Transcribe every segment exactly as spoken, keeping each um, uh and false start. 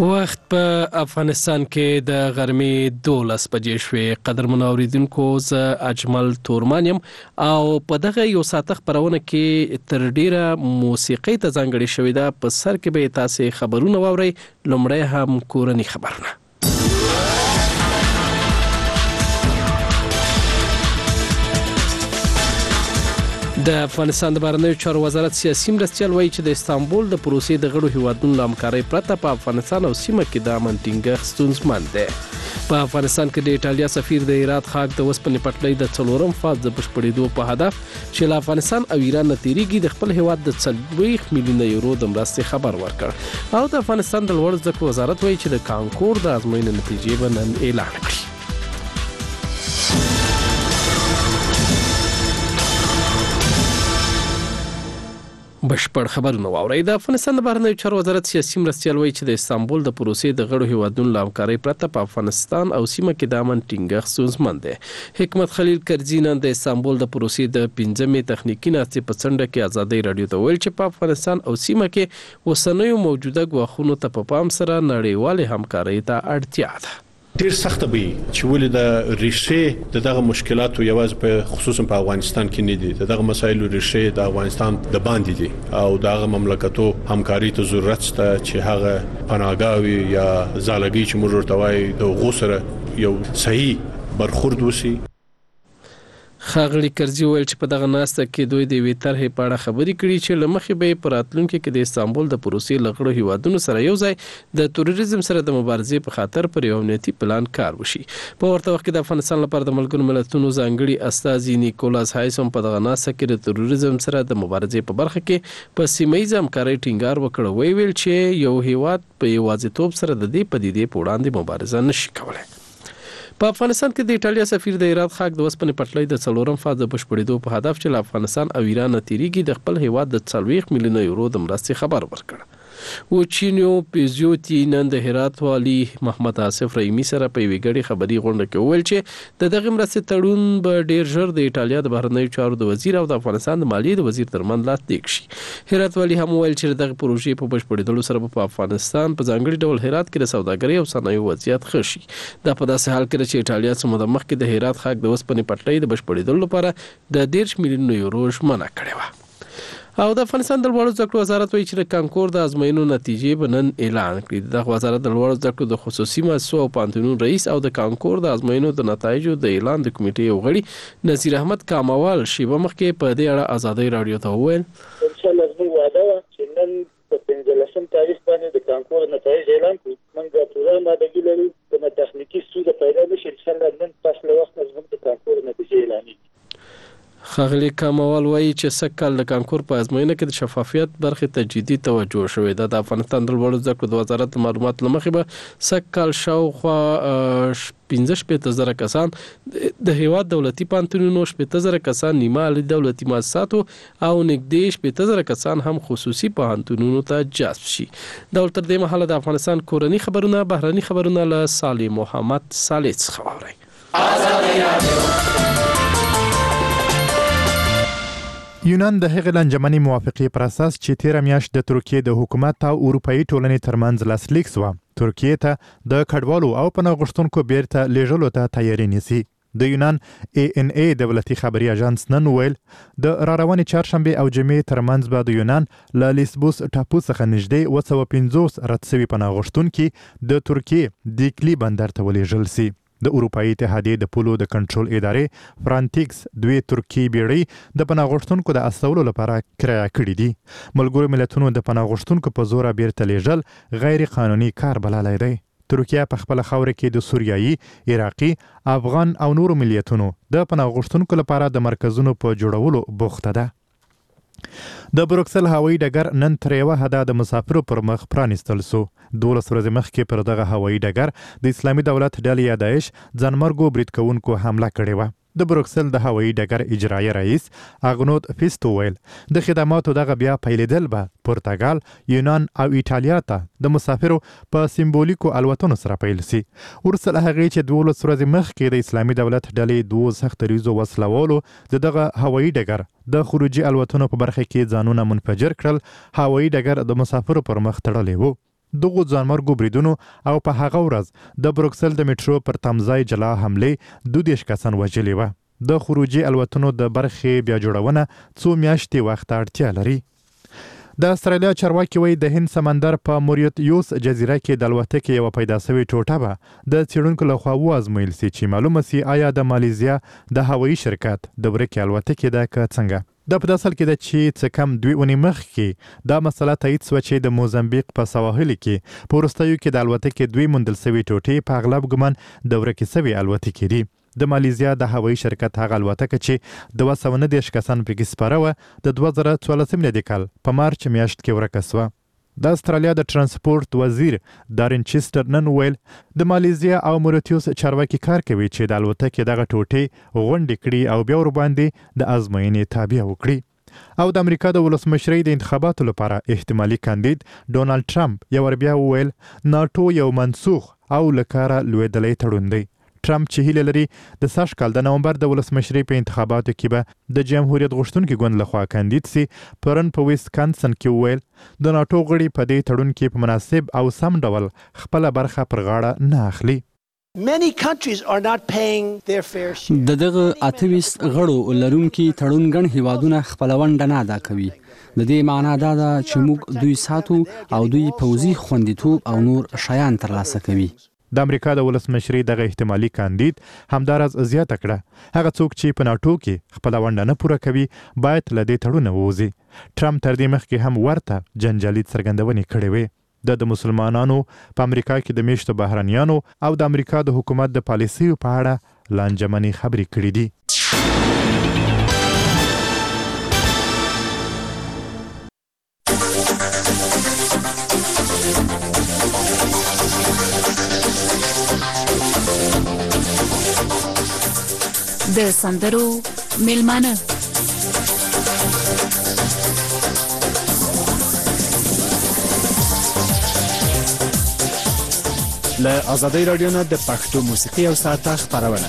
وخت په افغانستان کې د غرمې دولس بجې شوې. قدرمنو اوریدونکو، زه اجمل تورمانیم او په دغه یو ساعت خبرونه کې تر ډیره موسیقي ته ځانګړې شوې ده. په سر کې به تاسو خبرونه واورئ. لومړی هم کورني خبرونه. د افغانستان د بهرنیو چارو وزارت سیاسي مرستیال وایي چې د استانبول د پروسې د غړو هیوادونو له همکارۍ پرته په افغانستان او سیمه کې د امن ټینګښت ستونزمن دی. په افغانستان کې د ایټالیا سفیر د هرات خاک د وسپنې پټلۍ د څلورم فاز د بشپړېدو په هدف چې له افغانستان او ایران نه تیریږي د خپل هیواد د څلوېښت میلیونه یورو د مرستې خبر ورکړ. او د افغانستان د لوړ زده کړو وزارت وایي چې د کانکور د ازموینې نتیجې به نن اعلان کړي. بشپړ خبرونه واورئ. د افغانستان د بهرنیو چارو وزارت سیاسي مرستیال وایي چې د استانبول د پروسې د غړو هیوادونو له همکارۍ پرته په افغانستان او سیمه کې د امن ټینګښت ستونزمن دی. حکمت خلیل کرزي نن د استانبول د پروسې د پنځمې تخنیکي ناستې په څنډه کې ازادۍ راډیو ته ویل چې په افغانستان او سیمه کې اوسنیو موجوده ګواښونو ته په پام سره نړیوالې همکارۍ ته اړتیا ده. ډیر سخت به چې ولې د ریشه د دغه مشکلاتو یوازې په خصوصا په افغانستان کې نه دي. دغه مسایلو ریشه د افغانستان د باندې دي او دغه مملکتو همکاري ته ضرورت شته چې هغه پناهګاوي یا زالګي چې موږ ورته وایي د غوسره یو صحیح برخورد وسی. خاغلی کرزي ویل چې په دغه ناسته کې دوی د وی طرحې په اړه خبرې کړي چې لمخې به په راتلونکي کې د استانبول د پروسې لغړو هیوادونو سره یو ځای د تروریزم سره د مبارزې په خاطر پر یو امنیتي پلان کار وشي. په ورته وخت کې د افغانستان لپاره د ملګرو ملتونو ځانګړي استازي نیکولاس هایسوم په دغه ناسته کې د تروریزم سره د مبارزې په برخه کې په سیمه‌ییز همکارۍ ټینګار وکړ. وی ویل چې یو هیواد په یوازیتوب سره د دې پدیدې په وړاندې مبارزه نشي کولای. په افغانستان کې د ایټالیا سفیر د هرات خاک د وسپنې پټلۍ د څلورم فاز د بشپړېدو په هدف چې له افغانستان او ایران نه تیریږي د خپل هیواد د څلوېښت میلیونه یورو د مرستې خبر ورکړ. وچینیو پیزیوتی نن د هرات والی محمد آصف رحیمي سره په یوې ګډې خبري غونډه کې وویل چې د دغه مرستې تړون به ډیر ژر د ایټالیا د بهرنیو چارو د وزیر او د افغانستان د مالیې د وزیر ترمنځ لاسلیک شي. هرات والی هم وویل چې دغه پروژې په بشپړېدلو سره په افغانستان په ځانګړي ډول هرات کې د سوداګرۍ او صنایعو وضعیت ښه شي. دا په داسې حال کې چې ایټالیا څه موده مخکې د هرات خاک د وسپنې پټلۍ د بشپړېدلو لپاره د دېرش میلیونه یورو ژمنه کړې وه. او د افغانستان د لوړو زده کړو وزارت وایي چې د کانکور د ازموینو نتیجې به نن اعلان کړي. دغه وزارت د لوړو زده کړو د خصوصي مؤسسو او پوهنتونونو رئیس او د کانکور د ازموینو د نتایجو د اعلان د کمیټې یو غړي نذیر احمد کاموال شیبه مخکې په دې اړه ازادۍ راډیو ته وویل ان شاء الله زموږ وعده وه چې نن په پنځلسم تاریخ باندې د کانکور نتایج اعلان کړو. موږ ټوله مادګي لرو کومه تخنیکي ستونزه پیدا نشي. ان شاء الله نن پس له وخت زموږ د کانکور نتیجې اعلانېږي. خاغلی کاموال وایي چې سږ د کانکور په ازموینه کې د شفافیت برخې ته جدي توجه شوې ده. د افغانستان د لوړو زده کړو د وزارت د معلوماتو له مخې به سږ کال شاوخوا پنځه شپېته زره کسان د هیواد دولتي پوهنتونونو، شپېته زره کسان نیمه عالي دولتي مؤسساتو او نږدې شپېته زره کسان هم خصوصي پوهنتونونو ته جذب شي. دا تر دې مهاله د افغانستان کورني خبرونه بهرني خبرونه له صالح محمد صالح څخه واورئ. یونان د هغې لنجمنې موافقې پر اساس چې تیره میاشت د ترکیې د حکومت او اروپایي ټولنې ترمنځ لاسلیک شوه ترکیې ته د کډوالو او پناه غوښتونکو بیرته لیږلو ته تیاری نیسي. د یونان ای ان ای دولتي خبري اژانس نن ویل د راروانې چهارشنبې او جمعې ترمنځ به د یونان له لیسبوس ټاپو څخه نږدې اوه سوه پنځوس رد سوي پناه غوښتونکي د ترکیې دیکلي بندر ته ولیږل سي. د اروپایي اتحادیې د پولو د کنټرول ادارې فرانټیکس دوی ترکیې بیړۍ د پناه غوښتونکو د استولو لپاره کرایه کړي دي. ملګرو ملتونو د پناه غوښتونکو په زوره بیرته لیږل غیر قانوني کار بللی دی. ترکیه په خپل خاوره کې د سوریایي، عراقي، افغان او نورو ملیتونو د پناه غوښتونکو لپاره د مرکزونو په جوړولو بوخته ده. د بروکسل هوایي ډګر نن تر یوه حده د مسافرو پر مخ پرانیستل سو. دولس ورځې مخکې پر دغه هوایي ډګر د اسلامي دولت ډلې یا داعش ځانمرګو برید کوونکو حمله کړې وه. د بروکسل د هوایي ډګر اجرایي رئیس اغنود فیستو ویل د خدماتو دغه بیا پیلېدل به پرتګال، یونان او ایټالیا ته د مسافرو په سمبولیکو الوتنو سره پیل سي. وروسته له هغې چې دولس ورځې مخکې د اسلامي دولت ډلې دوو سختریزو وسلوالو د دغه هوایي ډګر د خروجي الوتنو په برخه کې ځانونه منفجر کړل، هوایي ډګر د مسافرو پر مخ تړلی و. دغو ځانمرګو بریدونو او په هغه ورځ د بروکسل د میټرو پر تمځای جلا حملې دوه دیرش کسان وژلي وه. د خروجي الوتنو د برخې بیا جوړونه څو میاشتې وخت اړتیا لري. د استرالیا چارواکي وایي د هند سمندر په موریتیوس جزیره کې د الوتکې یوه پیدا سوې ټوټه به د څېړونکو لخوا وازمویل سي چې معلومه سي آیا د مالیزیا د هوایي شرکت د ورکې الوتکې ده که څنګه. دا په داسې حال کې ده چې څه کم دوې اونۍ مخکې دا مسله تایید سوه چې د موزمبیق په سواحلو کې په وروستیو کې د الوتکې دوې موندل سوې ټوټې په اغلب ګمان د ورکې سوې الوتکې دي. د مالیزیا د هوایي شرکت هغه الوتکه چې دوه سوه نهه دېرش کسان پکې سپاره وه د دوه زره څوارلسم میلادي کال په مارچ میاشت کې ورکه سوه. د استرالیا د ترانسپورت وزیر دارین چیسټر نن ویل د مالیزیا او موریتیوس چارواکي کار کوي چې د الوتکې دغه ټوټې غونډې کړي او بیا ورباندې د ازموینې تابع وکړي. او د امریکا د ولسمشرۍ د انتخاباتو لپاره احتمالي کاندید ډونالد ټرمپ یو ور بیا وویل ناټو یو منسوخ او له کاره لوېدلی تړون دی. ټرمپ چې هیله لري د سږ کال د نومبر د ولسمشرۍ په انتخاباتو کې به د جمهوریت غوښتونکي ګوند لخوا کاندید سي، پرون په ویسکانسن کې وویل د ناټو غړي په دې تړون کې په مناسب او سم ډول خپله برخه پر غاړه نه اخلي. Many countries are not paying their fair share. د دغه اتویس غړو لرونکي تړون ګڼ هیوادونه خپله ونډه نه ادا کوي. د دې معنا دا ده چې موږ دوی ساتو او دوی پوځي خوندیتوب او نور شیان ترلاسه کوي. د امریکا د ولسمشرۍ دغه احتمالي کاندید همداراز زیاته کړه هغه څوک چې په ناټو کې خپله ونډه نه پوره کوي باید له دې تړونه ووځي. ټرمپ تر دې مخکې هم ورته جنجالي څرګندونې کړې وې. د د مسلمانانو په امریکا کې د میشتو بهرنیانو او د امریکا د حکومت د پالیسیو په اړه لانجمنې خبرې کړې دي. د سندرو میلمانه له آزادۍ راډیو نه د پښتو موسیقي او ساعته خپرونه.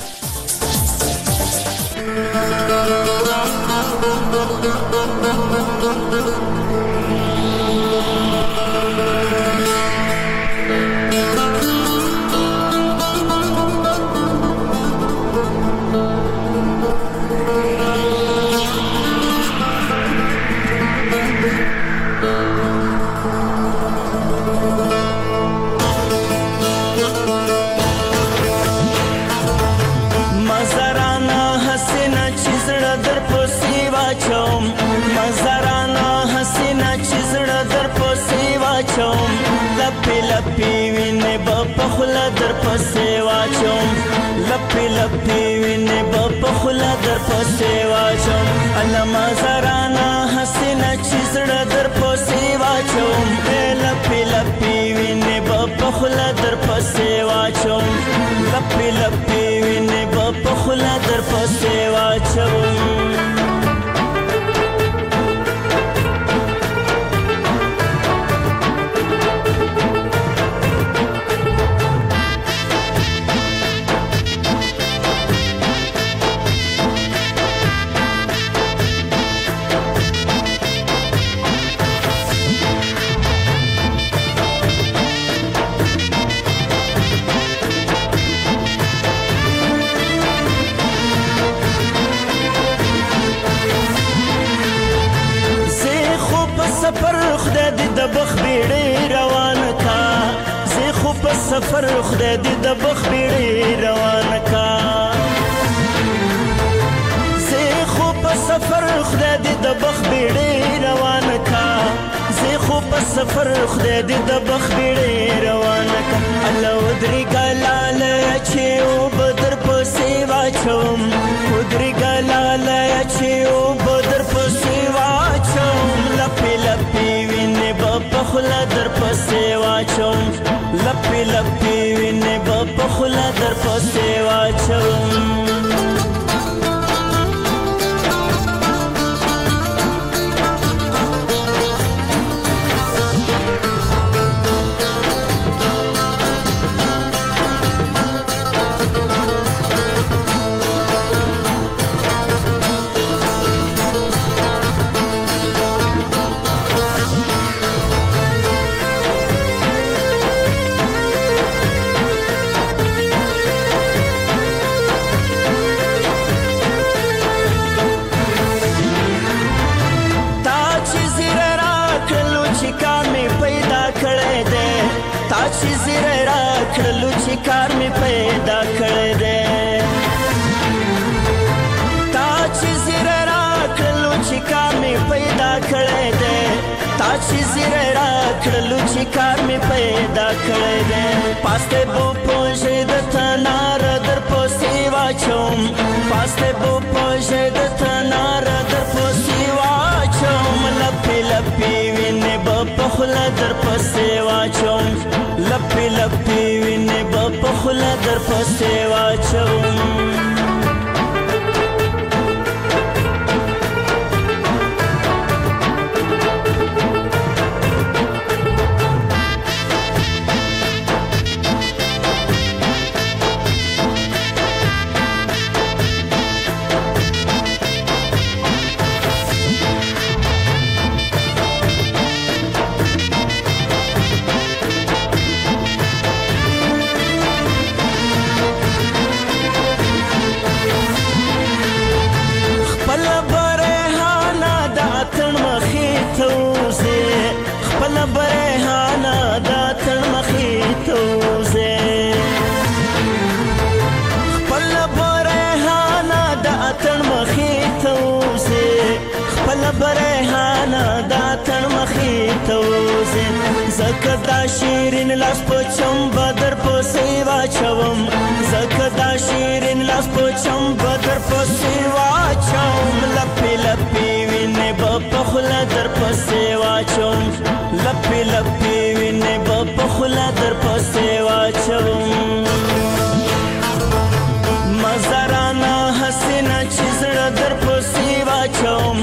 لپی لپی وینې به په خوله در پسې واچوم لپی لپی وینې به په خوله در پسې واچوم علما زرانا حسینه چې زړه در پسې واچوم لپی لپی وینې به په خوله در پسې واچوم لپی لپی وینې به په خوله در پسې واچوم. سفر خدای دې د بخ بیړې روان کا زه خو په سفر خدای دې د بخ بیړې روان کا زه خو په سفر خدای دې د بخ بیړې روان کا الله ودري ګلال چې او بدر پسې واچوم ودري ګلال چې او بدر پسې واچوم لپی لپی وینې په خوله در پسې واچوم لپی لپی وینې به په خوله در پسې واچوم. چې زیری راکړلو چې کار مې پیدا کړی دی تا چې زیری راکړلو چې کار مې پیدا کړی دی تا چې زیری راکړلو چې کار مې پیدا کړی دی پاسته بو پوژې د تنار در پسې واچوم پاسته بو پوژې د تنار در پسې واچوم لپې لپې وینې به په خوله در پسې واچوم لپې لپې وینې به په خوله در پسې واچوم زکه دا شیرین لاس په چمبه در پسې واچوم زکه دا شیرین لاس په چمبه در پسې واچوم لپې لپې وینې به په خوله در پسې واچوم لپې لپې وینې به په خوله در پسې واچوم مزارانه حسینه چې زړه در پسې واچوم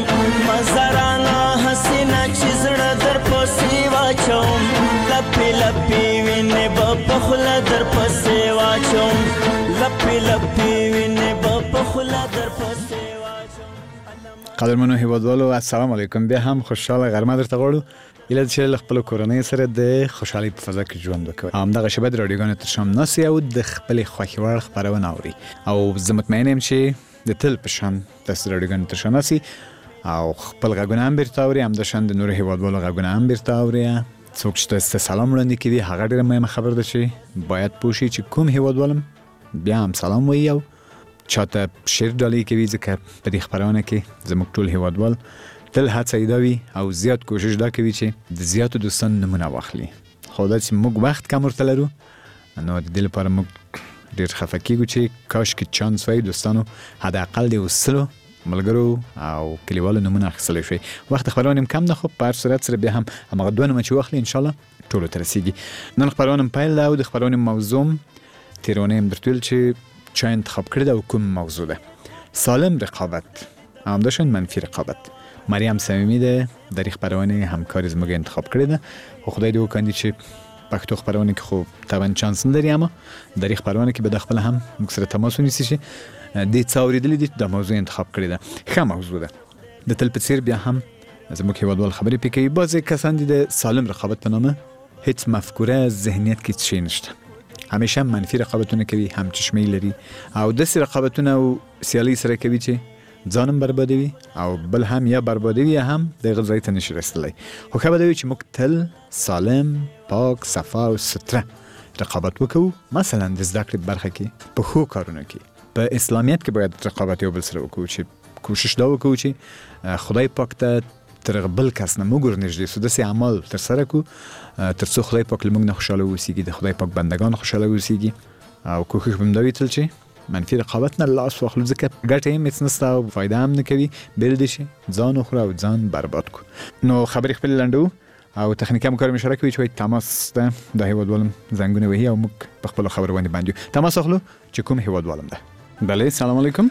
مزارانه حسینه چې زړه در پسې واچوم لپې لپې وینې به په خوله در پسې واچوم لپې لپې وینې به په خوله در پسې واچوم قدرمنو هیوادوالو السلام علیکم بیا هم خوشحاله غرمه درته غواړو ایله چې له خپل کورنۍ سره د خوشحالۍ په فضا کې ژوند وکړئ همدغه شیبه د راډیوګانو تر شام ناستئ او د خپلې خوښې وړ خپرونه اورئ او زه مطمئن یم چې د تل په شان تاسو د راډیوګانو تر شا ناستئ او خپل غږونه هم بیرته اورئ همداشان د نورو هیوادوالو غږونه هم بیرته اورئ څوک چې تاسو ته سلام وړاندې کوي هغه ډېره مهمه خبره ده چې باید پوه شي چې کوم هیوادوالم بیا هم سلام وایي او چاته شیر ډالۍ کوي ځکه په دې خپرونه کې زموږ ټول هیوادوال تل هڅه یې دا وي او زیات کوشش دا کوي چې د زیاتو دوستانو نمونه واخلي خو دا چې موږ وخت کم ورته لرو نو د دې لپاره موږ ډېر خفه کېږو چې کاشکې چانس وای دوستانو حداقل د وسلو ملګرو او کلیوالو نمونه اخیستلی شوی وخت خپرونه هم کم ده خو په هر صورت سره بیا هم هماغه دوه نومه چې واخلي انشاءالله ټولو ته رسیږي نن خپرونه پیل ده او د خپرونې موضوع تېرونې هم درته ویل چې چا انتخاب کړې ده او کوم موضوع ده سالم رقابت همداشان منفي رقابت مریم صمیمی ده در این خپرونه همکار زموږ انتخاب کړې ده خو خدای دې وکړي چې پښتو خپرونه کې خو طبعا چانس نه لري اما در این خپرونه کې به د خپل هم موږ سره تماس ونیسي چې دې څه اورېدلي دي دا موضوع انتخاب کړې ده ښه موضوع ده د تل په څېر بیا هم زموږ هیوادوال خبرې پرې کوي بعضې کسان دي د سالم رقابت په نامه هیڅ مفکوره ذهنیت کې څه نشته همیشه منفي رقابتونه کوي هم چشمه لري او داسې رقابتونه او سیالي سره کوي چې ځانم بربادوي او بل هم یا بربادوي یا هم دغه ځای ته نشي رسېدلی خو ښه به دا وي چې موږ تل سالم پاک صفا او ستره رقابت وکړو مثلا د زده کړې برخه کې په ښو کارونو کې په اسلامیت کې باید رقابت یو بل سره وکړو چې کوشش دا وکړو چې خدای پاک ته تر بل کس نه موږ ورنږدې سو داسې عمل ترسره کړو تر څو خدای پاک له موږ نه خوشحاله واوسیږي د خدای پاک بندگان خوشحاله واوسیږي او کوښښ به همدا وي تل چې منفي رقابت نه لاس واخلو ځکه ګټه یې هېڅ نشته او فایده هم نه کوي بېل دې شي ځان وخوره او ځان برباد کړو نو خبرې خپلې لنډوو او تخنیکي همکار مې اشاره کوي چې وایي تماس ده د هیوادوالم زنګونه وهي او موږ په خپلو خبرو باندې باندې یو تماس اخلو چې کوم هیوادوالم ده بله سلام علیکم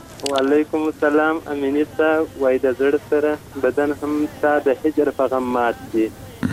وعلیکم السلام امینی صاحب وای د زړه سره بدن هم ستا د هجر په غم مات دي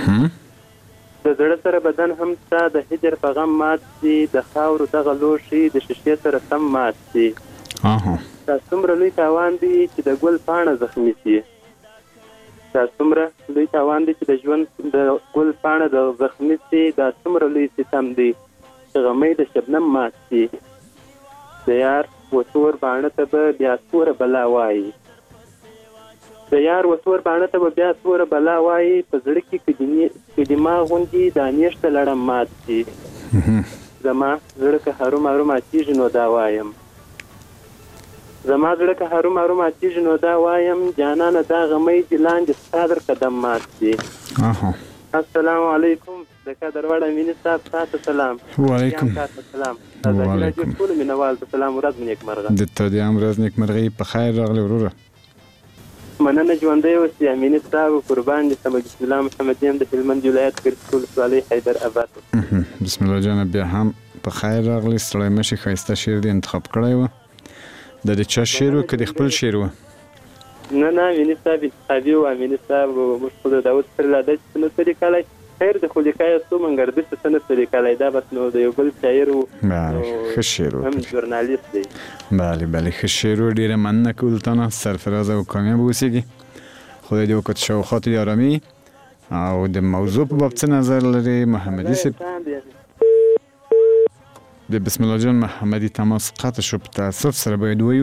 د زړه سره بدن هم ستا د هجر په غم مات دي د خاورو دغه لوښي د شیشې سره سم مات دي دا څومره لوی تاوان دی چې د ګل پاڼه زخمي شي دا څومره لوی تاوان دی چې د ژوند د ګل پاڼه د زخمي شي دا څومره لوی ستم دی چې غمی د شبنم مات دي د یار وسور باڼه ته به بیا توره بلا وایي د یار وسور باڼه ته به بیا توره بلا وایي په زړه کې که دې زما غوندې دا نیشته لړم مات شي زما زړه که هرو مرو ماتېږي نو دا وایم زما زړه که هرو مرو ماتېږي نو دا وایم جانانه دا غمی دې لاندې ستا در قدم مات شي السلام علیکم د قدر وړ امین صاحب تاسو سلام وعلیکم السلام وعلیکم ټول مینوال ته سلام ورځ مې نیکمرغه د ته دې هم ورځ نیکمرغي په خیر راغلی وروره مننه ژوندی اوسې امین صاحب قربان دې سم بسم الله محمد یم د هلمند ولایت ګرځ ولسوالۍ حیدر آباد بسم الله جان بیا هم په خیر راغلی ستړی مشي ښایسته شعر دې انتخاب کړی و د د چا شعر و که د خپل شعر و نه نه امین صاحب انتخابي و امین صاحب موږ خو د داود پر لاده چې څه نه لیکلی خیر د خو لیکای څو منګر د څه نه لیکلی دا بس نو د یو بل شاعر و ښه شعر و هم ژورنالیست دی بله بله ښه شعر و ډېره مننه کوو له تا نه سرفرازه او کامیاب اوسېږي خدای دې وکړه چې شاوخوا ته دې ارامي او د موضوع په باب څه نظر لري محمدي صاحب د بسم الله جان محمدي تماس قطع شو په تاسف سره باید ووایو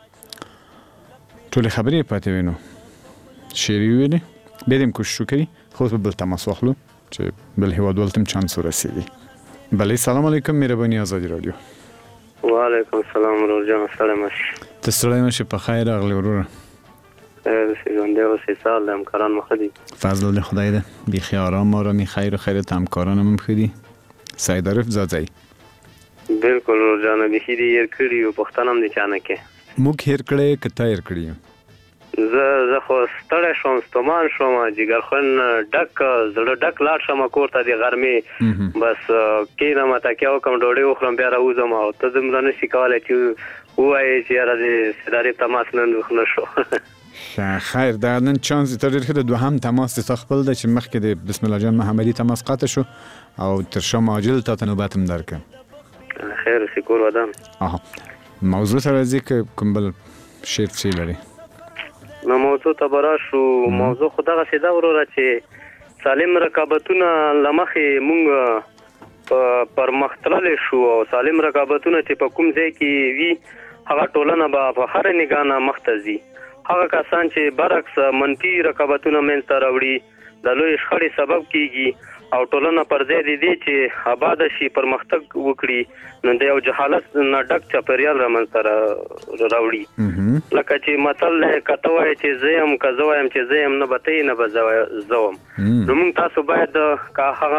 ټولې خبرې یې پاتې وې نو شعر یې وویلې بیا دې هم کوشش وکړي خو به بل تماس واخلو چې بل هېوادوال ته هم چانس ورسېږي بلې سلام علیکم مهرباني ازادي راډیو وعلیکم السلام ورور جان ستړی مشې ته ستړی مشې په خیر راغلی وروره داسې ژوندی اوسې سهار د همکاران مو ښه دي فضل د خدای ده بیخي ارام ارامي خیر و خیرت همکاران هم ښه دي سعید عارف ځاځی بالکل ورور جانه بیخي دې هېر کړي یو پوښتنه هم دې چا نه کې موږ هېر کړی که تا هېر کړي یو زه زه خو ستړی شوم ستومان شوم جګرخون ډک زړه ډک لاړ شم کور ته د غرمې بس کښېنم تکیه وکړم ډوډۍ وخورم بیا راوځم او ته دومره نشي کولی چې ووایې چې یاره د ادارې تماس نن نه شو خیر دا نن چانس دې ته ډېر ښه د دوهم تماس دې تا خپل ده چې مخکې د بسم الله جان محمدي تماس قطع شو او تر شام عاجل تا ته نوبت هم درکړم خیر اوسې کور ودان موضوع ته راځي که کوم بل شعر څه لري نو موضوع ته به راشو موضوع خو دغسې ده وروره چې سالم رقابتونه له مخې مونږ په پرمختللی شو او سالم رقابتونه چې په کوم ځای کې وي هغه ټولنه به په هره نګاه نه مخته ځي هغه کسان چې برعکس منفي رقابتونه منځته راوړي د لوی شخړې سبب کیږي او ټولنه پر ځای د دې چې آباده شي پرمختګ وکړي نو د یو جهالت نه ډک چاپېریال رامنځته راوړي لکه چې متل دی که ته وایې چې زه یم که زه وایم چې زه یم نه به ته یې نه به زه وم نو موږ تاسو باید که هغه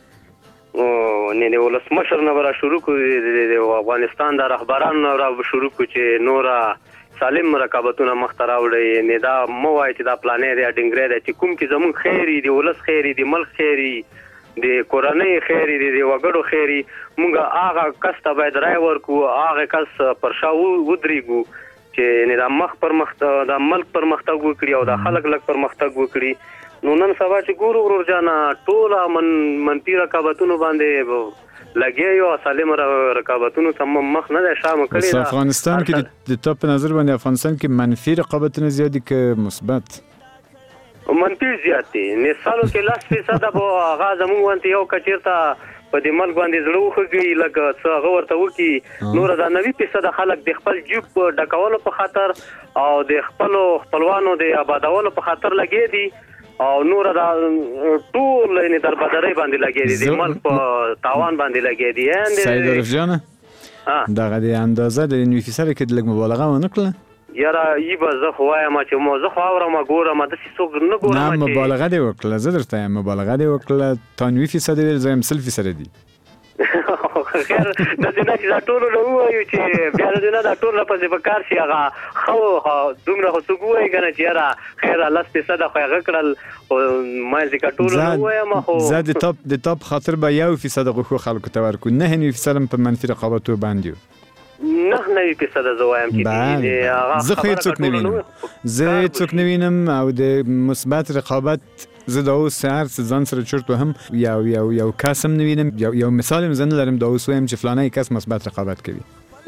د د ولسمشر نه به را شروع کړو د افغانستان د رهبرانو نه را شروع کړو چې نوره سالم رقابتونه مخته راوړي نه دا مو وایي چې دا پلانې دی ډنګری دی چې کوم کې زموږ خیر وي د ولس خیر وي د ملک خیر وي د کورنۍ خیر وي د وګړو خیر وي موږ هغه کس ته باید رای ورکړو هغه کس پر شا ودرېږو چې نه د مخ پرمختګ د ملک پرمختګ وکړي او د خلک لږ پرمختګ وکړي نو نن سبا چې ګورو ورور جانه ټوله من منفي رقابتونو باندې لګیا یو سالم رقابتونو ته مخ نه دی شامه کړی دا افغانستان کې د تا په نظر باندې افغانستان کې منفي رقابتونه زیات دي که مثبت منفي زیات دي مثالو کې لس فیصده به هغه زموږ غوندې یو که چېرته په دې ملک باندې زړه وښږي لکه څه هغه ورته وکړي نوره دا نوي فیصده خلک د خپل جیب ډکولو په خاطر او د خپلو خپلوانو د آبادولو په خاطر لګیا دي او نور دا ټول نه در بدرې باندې لګې دي د ملک په تاوان باندې لګې دي سید عارف جان دغه د اندازه د نوي فیصد کې د لږ مبالغه ونه کړله یاره ای به زه خو وایم چې مو زه خو اورم ګورم داسې څوک نه ګورم نه مبالغه دې وکړله زه درته یم مبالغه دې وکړله تا نوي فیصد ویل زه یم سل فیصده دي خیر د دې نه چې دا ټول نه وایو چې بیا د دې نه دا ټول پسې په کار شي هغه خو دومره خو څوک وایي که نه چې یاره خیر لس فیصده خو هغه کړل ما ځکه ټول نه وایم خو زه د تا د تا په خاطر به یو فیصد غوښو خلکو ته ورکړو نه نوي فیصد هم په منفي رقابتو باندې یو نه نوي فیصده زه وایم چې زه خو هېڅوک نه وینم زه هېڅوک نه وینم او د مثبت رقابت زه دا اوس هر څه ځان سره چرت وهم یو یو یو کس هم نه وینم یو مثال هم زه نه لرم دا اوس وایم چې فلانی کس مثبت رقابت کوي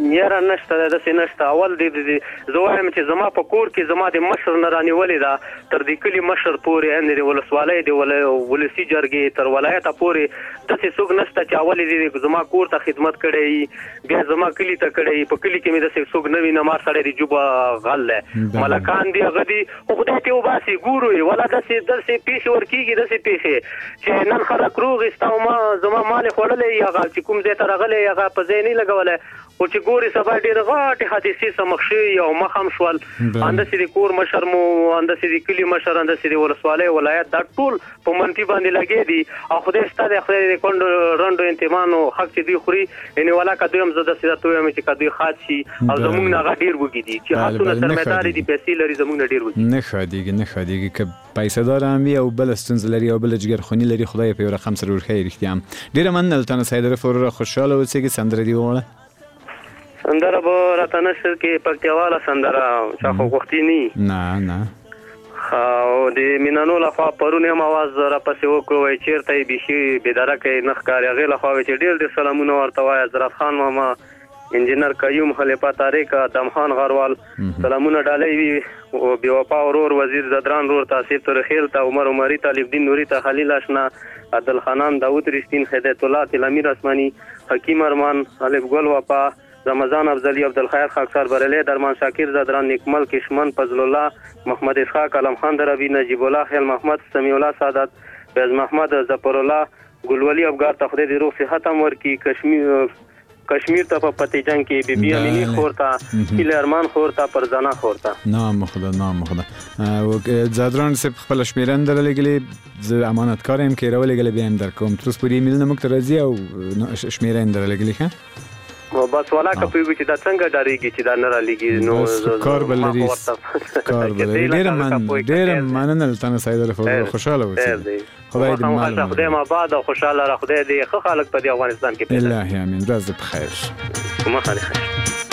یاره نشته داسې نشته. اول د زه وایم چې زما په کور کې زما د مشر نه رانیولې ده تر د کلي مشر پورې یعنې د ولسوالۍ د ولسي جرګې تر ولایته پورې داسې څوک نشته چې اول یې زما کور ته خدمت کړی بیا زما کلي ته کړی په کلي کې مې داسې څوک نه وینه. ما سړی د جوبه غل دی ملکان دي هغه دي خو خدای ته وباسي ګورو یې ولا داسې داسې پیښې ورکېږي داسې پیښې چې نن خلک روغ ایسته او ما زما مال یې خوړلی هغه چې کوم ځای ته راغلی هغه په ځای نه لګولی خو چې ګوري سبا ډېرې غاټې حادثې سمخ شوي او مخ هم شول. همداسې د کور مشر مو همداسې د کلي مشر همداسې د ولسوالۍ ولایت دا ټول په منفي باندې لګې دي او خدای شته دی خدای د کونډو رنډو انتمانو حق چې دوی خوري یعنې ولا که دوی هم زه داسې درته ووایم چې که دوی خاص شي او زموږ نه هغه ډېر وږي دي چې هڅونه سرمایدارې دي پیسې لري زموږ نه ډېر وږي نه ښادېږي نه ښادېږي که پیسه دار هم وي او بله ستونزه لري او بله جګرخوني لري خدای په یو رقم سره ورښیي رښتیا هم. ډېره مننه له تانه سیدره فوروره خوشحاله اوسېږي. سندره دې وغواړه. سندره به راته نشر کې پکتیاواله سندره چا خو غوښتي نه نه نه او د مینانو لخوا پرون هم اواز راپسې وکړو وایي چېرته یې بیخي بېدرکه یې نه ښکاري هغې لخوا وایي چې ډېر ډېر سلامونه ورته وایه عزرت خان ماما انجینر قیوم خلیفه طارق ادمخان غروال سلامونه ډالۍ وي بېوفا ورور وزیر زدران رور ته آصف تورخیل ته عمر عمري طالب دین نوري ته خلیل اشنا عبدالخانان داود رښتین هدایت الله تلامیر اسماني حکیم ارمان الف ګل وفا رمضان افضلی عبدالخیر خاکسار بریلی درمان شاکر زدران نیکمل کشمن فضل الله محمد اسحاق علم خان دربی نجیب الله خیل محمد سمیع الله سعادت فیض محمد ظفر الله ګلولی افغار ته خدای دې روغ صحت هم ورکړي. کشمیر کشمیر ته په پتی جنگ کې بی بی امینی خورتا هیله ارمان خورتا پرزانا خورتا نام خدا نام خدا زادران سپ خپل شمیرن درلګلې ز امانتکار هم کې راولګلې بیا هم در کوم تر اوسه پورې ایمیل نه مکتر راځي او شمیرن درلګلې ښه او بس ولا کپیږي چې دا څنګه ډاریږي چې دا نه را لګي نو کار بلري کار بلري ډېر من ډېر مننه تاسو سایدره خوشاله اوسئ. خدای دې مال خدای ما بعد خوشاله را خدای دې ښه خلک په افغانستان کې پیدا الله امين. ورځ په خیر. کومه خیر خیر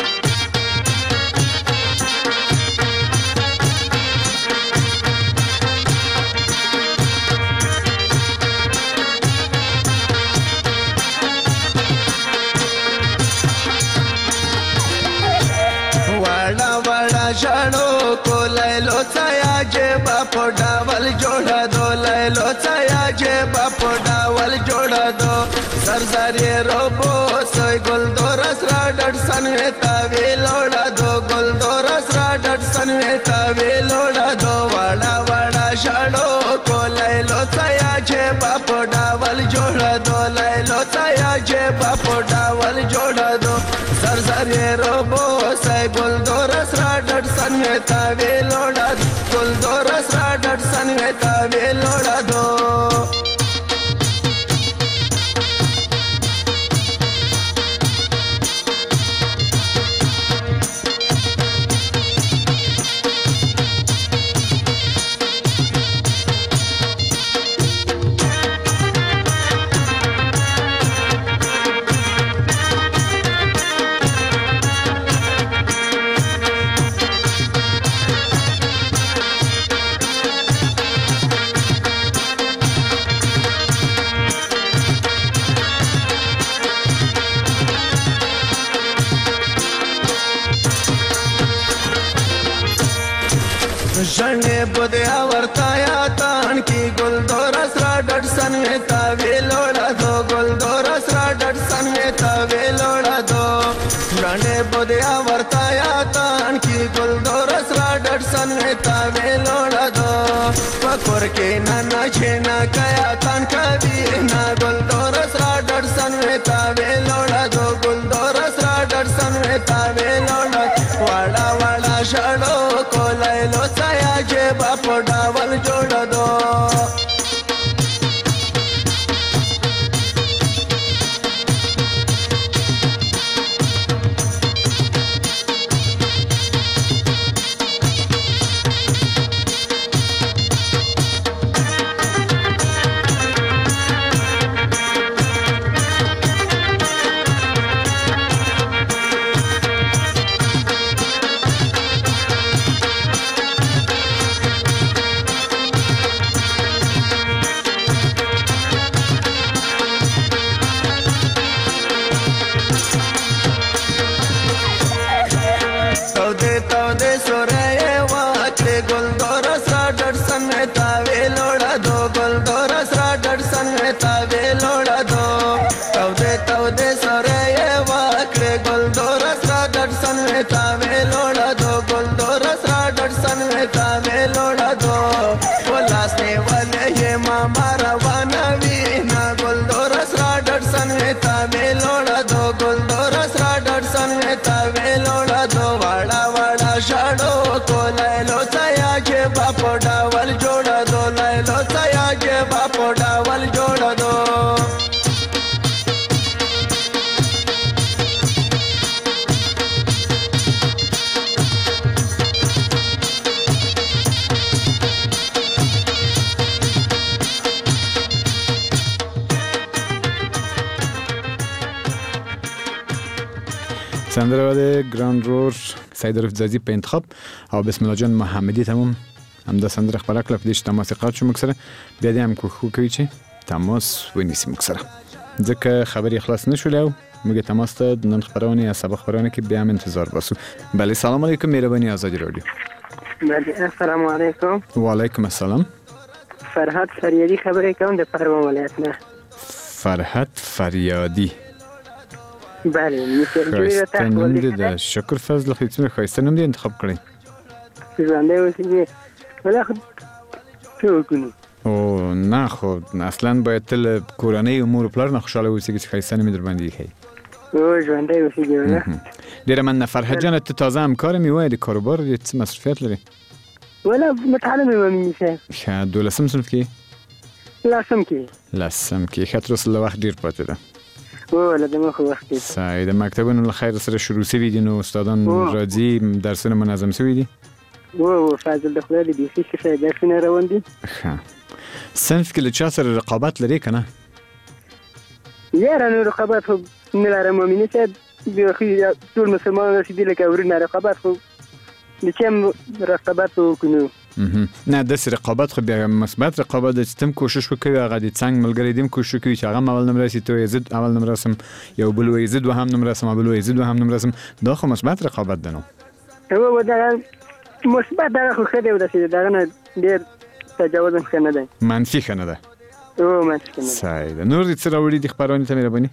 شړو کولایلو څایا جيبا پډاول جوړا دو لایلو څایا جيبا پډاول جوړا دو سرزاري روبو سوي ګل دورس را ډټسن وتا ویلوړا دو ګل دورس را ډټسن وتا ویلوړا دو واړا واړا شړو کولایلو څایا جيبا پډاول جوړا دو لایلو څایا جيبا پډاول جوړا دو سرزاري روبو سوي ګل دورس را ډټسن وتا ویلوړا ګل دورس را ډټسن وتا ویلوړا دو ژوندې بودیا ورتایا تان کی ګل دورس را ډټسن وتا ویلوړا دو ګل دورس را ډټسن وتا ویلوړا دو ژوندې بودیا ورتایا تان کی ګل دورس را ډټسن وتا ویلوړا دو پکور کې نه نه چینا کیا تان کوي نه ګل دورس را ډټسن وتا ویلوړا دو ګل دورس را ډټسن وتا ویلوړا واړه واړه شړو کولایلو څایا جيبا پډاول جوړ دو سندره د ګران رور سید رفزازي په انتخاب او بسم الله جان محمدي تمام هم د سندره خبره کړه په دې چې تماس قات شو مکسره بیا دې هم کوښښ کوي چې تماس ونیسي مکسره ځکه خبري خلاص نشو له موږ تماس ته د نن خبرونه یا سبق خبرونه کې بیا هم انتظار باسو. بله سلام علیکم مهرباني آزادی رادیو. بله السلام علیکم. و علیکم السلام. فرهاد فریادی خبرې کوم د پروان ولایت نه. فرهاد فریادی. بله میسرجوی را خواهسته نم دی ده شکر فضل خیلی خواهسته نم دی انتخاب کردی. زنده وسیدی ولی خود تو کنی. او نه خب اصلا باید تل کورانه امور پلار نه خوشحاله وسی که خواهسته نمی در بندی خیلی. او ژوندی وسیدی ولی. دیره من فرهاد جان تو تازه همکار میوای دی کاروبار دی چه مصرفیت لري؟ ولا متعلم ما میشه. ښه دولسم صنف کې؟ لسم کې. لسم کې ښه تر اوسه وخت ډیر پاتې ده. او لدې مخ وخت کې. ساید مکتبونو له خیر سره شروع شوي دي نو استادان راځي درسونه منظم شوي دي. او فاضل د خدای دې بيخي ښه درسونه روان دي. ښه صنف کې له چا سره رقابت لري کنه؟ یاره نو رقابت خو نه لرم مؤمنه چې بيخي ټول مسلمان رسیدي لکه ورنه رقابت خو د چم رقابت وکړو. نه د سر رقابت خو بیا مثبت رقابت د تم کوشش وکړي هغه د څنګه ملګری دیم کوشش کوي چې هغه اول نمبر راسي ته یزد اول نمبر رسم یو بل یزد و هم نمبر رسم بل یزد و هم نمبر رسم دا خو مثبت رقابت ده نو. او دا مثبت دا خو خدای و داسې دا نه ډیر تجاوز نه ده. منفي نه ده. او منفي نه. ساید نور دې څه راوړي د خبرونه ته مهرباني.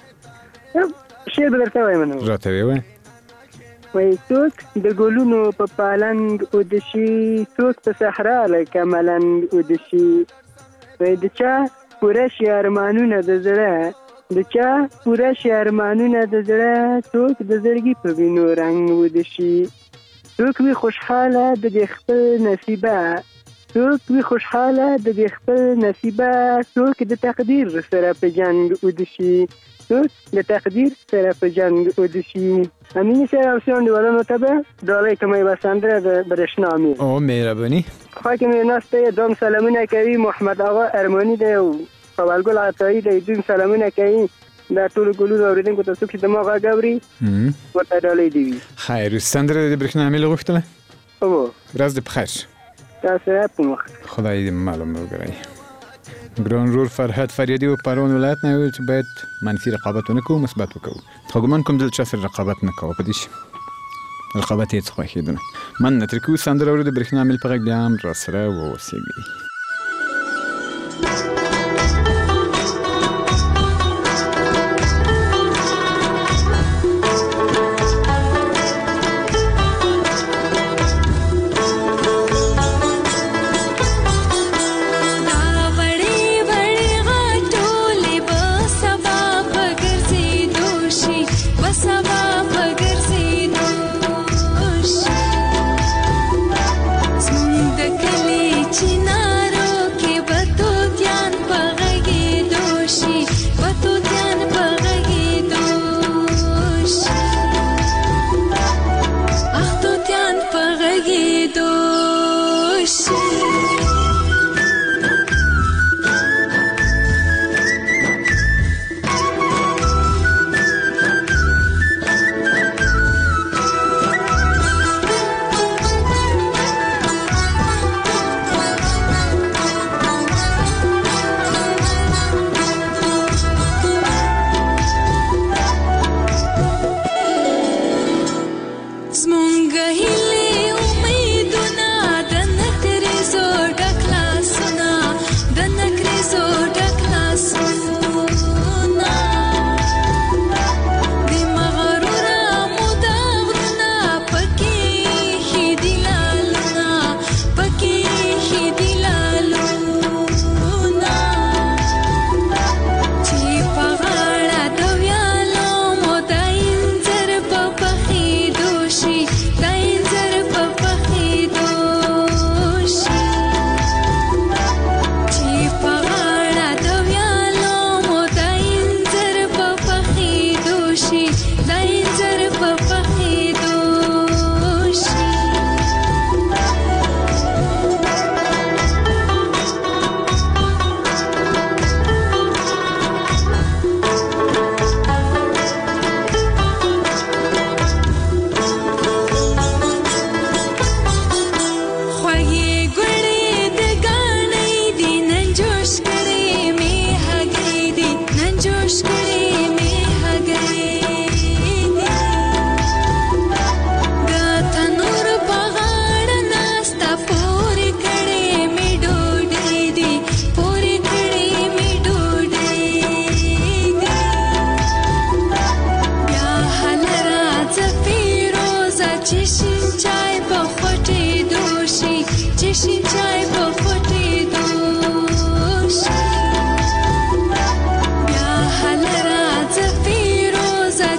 شی درته وایم نو. راته وای. وای څوک د ګلونو په پالنګ او د شي څوک په صحرا لکه ملنګ او د شي وای د چا پوره شي ارمانونه د زړه د چا پوره شي ارمانونه د زړه څوک د زړګي په وینو رنګ او د شي څوک وي خوشحاله د خپل نصیبه څوک وي خوشحاله د خپل نصیبه څوک د تقدیر سره په جنگ او د شي څوک د تقدیر سره په جنگ او د شي. امین سره اوسون دیوالونو ته به دالای کمی بسنده د برشنا امین. او مهربانی. خواهی که میرناسته دام سلامونه کوي محمد آقا ارمانی ده و فوالگل عطایی ده دوم سلامونه کوي در طول گلو دوریدن که تا سوک دماغ اگوری و تا دالای دیوی. خیر سندره ده برشنا امیل گفتله؟ او راز ده بخیر. تاسره پمخ. خدای دې معلوم وګړي. ګران رور فرهاد فریادي و پروان ولایت نه ویل چې باید منفي رقابت نه کوو مثبت وکړو. خو ګمان کوم دلته سره رقابت نه کوو په دې شي. رقابت هیڅ خوښیدنه. من نه ترکو سندره ورته برښنا مل په غږ بیا هم را سره ووسیږي. Chinar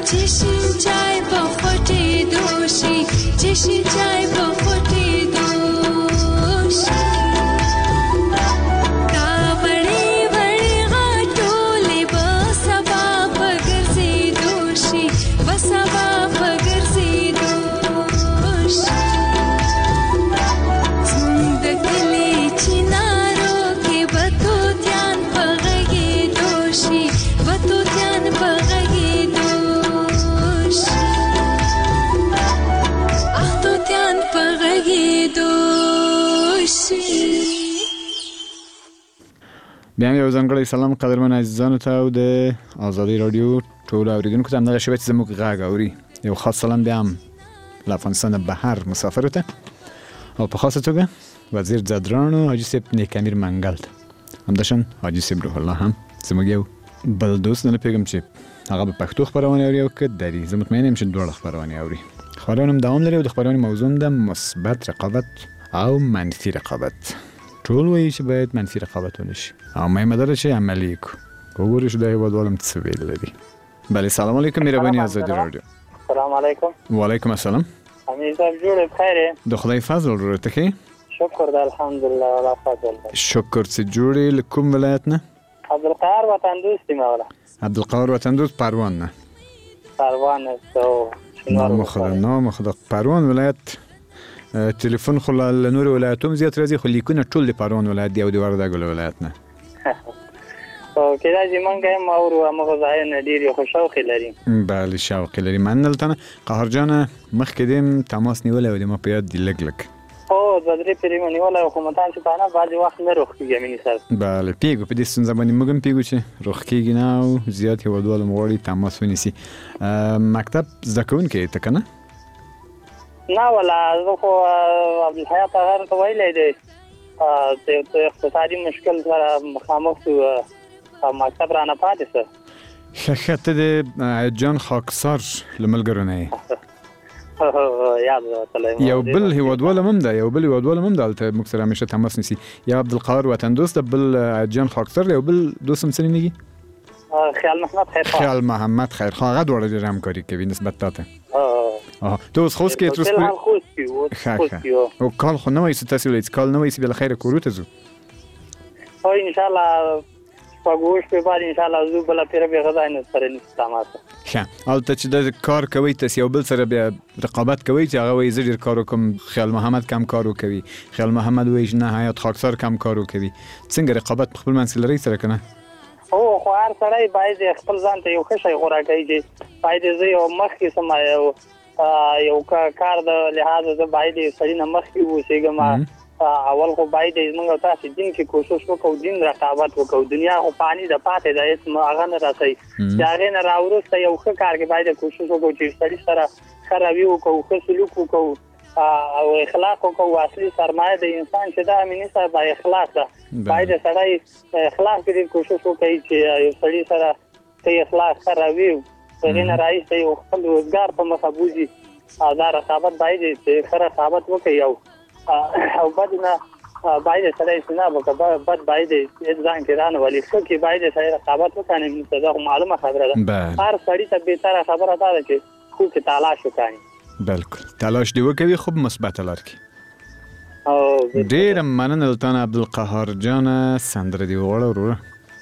چشین چای په خوټې دوشي چشین چای په خوټې دوشي کا وړې وړې غټولې به سبا په ګرځې دوشي به سبا په ګرځې دوشي زموږ د کلي چنارو کې به توتیان په غږې دوشي به توتیان په غږې دوشي اخ توتیان په غږې دوشي. بیا یو ځانګړی سلام قدرمن عزیزانو ته او د آزادۍ رادیو ټولو اوریدونکو ته همدغه شیبه چې زموږ غږ اوري. یو خاص سلام بیا هم له افغانستان بهر مسافرو ته او په خاصه توګه وزیر ځدران حاجي صاحب نیک امیر منګل ته، همداشان حاجي صاحب روح الله هم زموږ یو بل دوست نه پیغام چې هغه په پښتو خبرونه اوري او که دري. زه مطمئن یم چې دواړه خبرونه اوري. خبرونه هم دوام لري او د خبرونو موضوع د مثبت رقابت او منفي رقابت. ټول وایي چې باید منفي رقابت ونشي او مهمه ده چې عملي کو. وګورئ چې د هیوادوالم څه ویل لري. بله سلام علیکم مهرباني آزادي رادیو. سلام علیکم. وعلیکم السلام. امیر صاحب جوړ بخیر. د خدای فضل ورته کې شکر د الحمدلله ولا فضل. شکر چې جوړې له کوم ولایت نه؟ عبدالقهار وطن دوست مولا. عبدالقهار وطن دوست پروان نه. پروان تو نام خدا نام خدا پروان ولایت. تلیفون خو له نور ولایتوم زیات راځي خو لیکونه ټول د پروان ولایت دی او د وردګو ولایت نه. او کله چې مونږ هم اورو هغه ځای نه ډیر خو شوق لري. بله شوق لري. منل تنه قهر جان مخکې دیم تماس نیولې و د ما په یاد دی لګ لګ. او د درې پرې نیولې خو متان چې باندې بعضی وخت نه روخ کیږي مینه سره. بله پیګو په دې ستونزه باندې موږ هم پیګو چې روخ کیږي نه او زیات هیوادوال مغوړي تماس ونیسي. مکتب زده کوونکی ته کنه؟ نه ولا زه خو عبدالحیات هغه ته ویلی دی د اقتصادي مشکل سره مخامخ شو او مکتب رانه پاتې شه. ښه ښه ته د جان خاکسار له ملګرو نه یې؟ یاد وتلی. یو بل هیوادوال هم ده یو بل هیوادوال هم دلته موږ سره همیشه تماس نیسي. یا عبدالقهار وطن دوست بل جان خاکسار یو بل دوست هم سره نیږي؟ خیال محمد خیرخواه. خیال محمد خیرخواه هغه دواړه ډېره همکاري کوي نسبت تا ته. ته اوس خوست کې تر اوسه خوست کې خوست کې او کال خو نه وایي چې تاسو ولې کال نه وایي چې بل خیر کورو ته ځو. او ان شاء الله پګوش په بعد ان شاء الله زو بل پیر به غذا نه سره نستامات. ښه او ته چې د کار کوي تاسو یو بل سره بیا رقابت کوي چې هغه وایي زه ډېر کار وکم خیال محمد کم کار کوي خیال محمد وایي نه حیات خاکسار کم کار کوي. څنګه رقابت په خپل منځ لري سره کنه؟ او خو هر سړی باید خپل ځان ته یو ښه شی غوره کړي چې باید زه یو مخکې سم یو یو کار د لحاظ زه باید سړی نه مخکې اوسېږم. اول خو باید موږ تاسو دین کې کوشش وکړو دین رقابت وکړو. دنیا خو پانی د پاتې د اسم هغه نه راسي دا غي نه راوروسته یو ښه کار کې باید کوشش وکړو چې سړی سره خرابي وکړو ښه سلوک وکړو او اخلاق وکړو. اصلي سرمایه د انسان چې دا امینه سره با اخلاق ده. باید سړی اخلاق کې کوشش وکړي چې یو سړی سره ته اخلاق خرابي څنګه نه راځي یو خپل روزګار په مخه بوزي. دا رقابت باید چې خره رقابت وکړي او او بعد نه باید سړی سنا وکړي بعد باید ځان کې رانه ولي څو کې باید سړی رقابت وکړي. نو دا معلومه خبره ده. هر سړی ته به تر خبره ده چې خو کې تلاش وکړي. بالکل تلاش دی وکوي خو مثبت لار کې. او ډیر مننه لتان عبدالقهار جان سندره دی وړه وروره.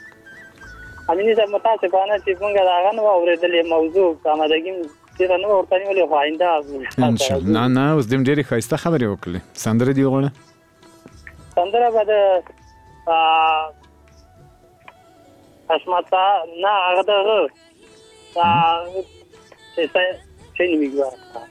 امینه زه متاسفانه چې څنګه دا غن و اورېدلې موضوع آمادګیم چې نو ورته نیولې خو آینده ان شاء الله. نه نه اوس دیم ډېری ښایسته خبرې وکړلې. سندره دی وغواړه. سندره به د حشمت نه هغه دغه څه نومېږي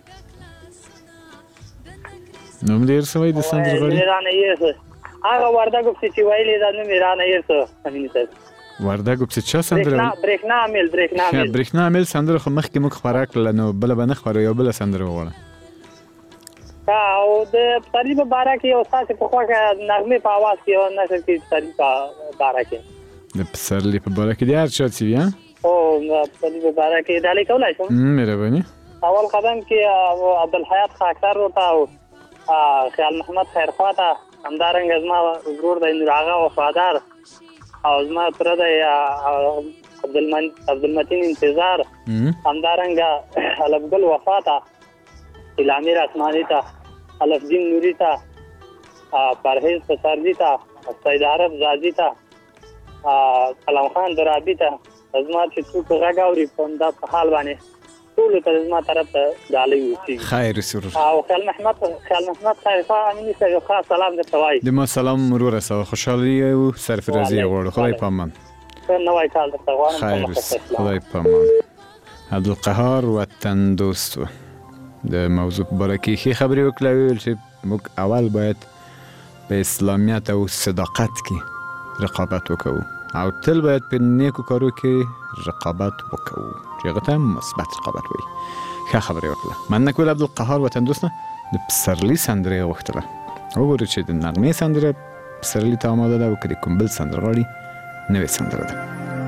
نوم ډېر څه وایي د سندرې غړي؟ رانه یې هغه وردګو پسې چې ویلې دا نوم یې رانه یې څه امینه صاحب وردګو پسې چا سندره؟ برېښنا امیل برېښنا امیل برېښنا امیل سندره خو مخکې موږ خپاره کړله نو بله به نه خپرو یو بله سندره وغواړه. او د پسرلي په باره کې یو ستاسې په خوښه نغمې په اواز کې یو نشر کې پسرلي په باره کې د پسرلي په باره کې دی هر چا څه وي او د پسرلي په باره کې ډالۍ کولی شم؟ مهرباني. اول قدم کې عبدالحیات خاکسار ورته او خیال محمد خیرخوا ته همدارنګه زما ورور دی نور آغا وفادار او زما تر د عبدالمن عبدالمتین انتظار همدارنګه الفګل وفاتا الامیر اسمانی تا الفدین نوری تا پرهیز پسردی تا سید عرب زادی تا سلام خان درابی تا زما چې څوک غاګاوري په دا په حال باندې ټول ته زما طرف ته ډالۍ وسی خیر سرور او خیال محمد خیال محمد خیفا امینی سره خاص سلام درته وای د ما سلام مرور سره خوشحالي او سرفرازي غواړم خدای پامان نوای کال درته غواړم خیر خدای پامان عبدالقهار وطن دوست د موضوع برکی خي خبري وکړل چې موږ اول باید په اسلامیت او صداقت کې رقابت وکړو او تل باید په نیکو کارو کې رقابت وکړو چې هغه ته مثبت رقابت وي ښه خبرې وکړه من نکول عبدالقهار وطن دوست د پسرلی سندره وغوښتله وګورئ چې د نغمې سندره پسرلی ته آماده ده او که د کوم بل سندره غواړي نوې سندره ده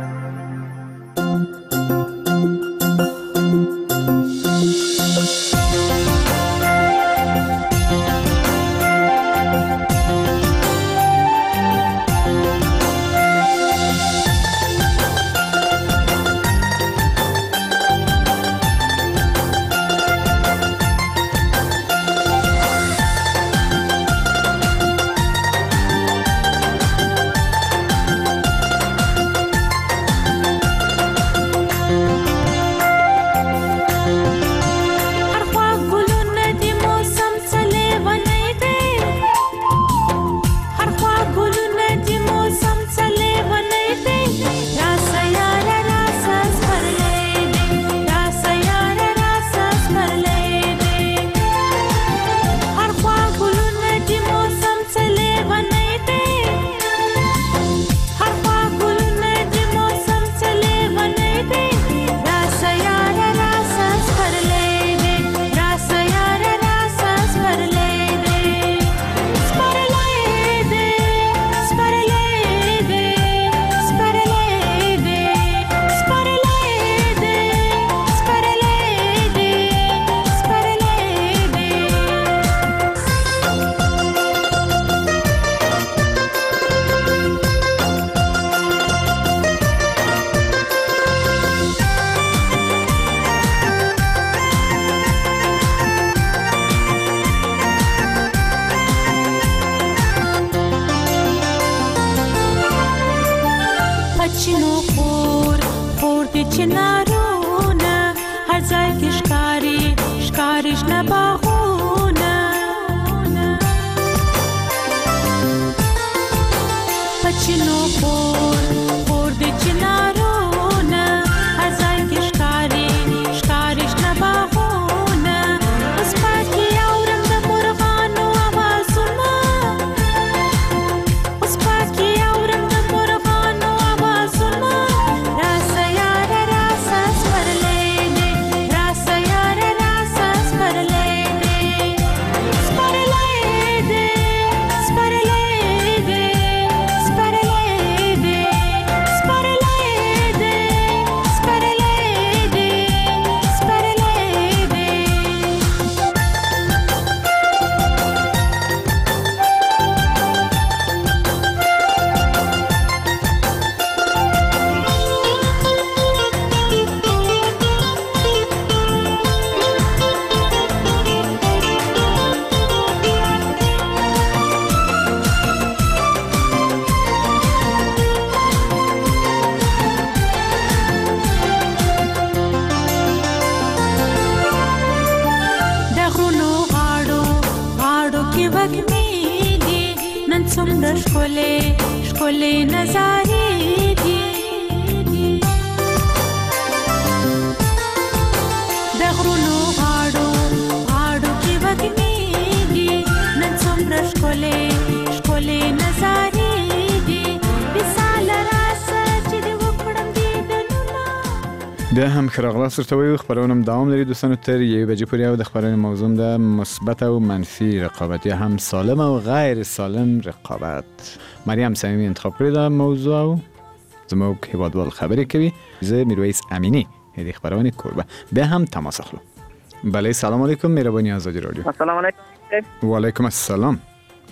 بیا هم خراغلا سرته وي خبرونه دوام لري دوستانو تر یوې بجې پورې او د خبرونو موضوع د مثبت او منفي رقابت یا هم سالم او غیر سالم رقابت مریم صمیمی انتخاب کړی دا موضوع او زموږ هیوادوال خبرې کوي زه میرویس امینی د خبرونه کوربه بیا هم تماس اخلو. بله سلام علیکم مهربانی آزادی رادیو. سلام علیکم. و علیکم السلام.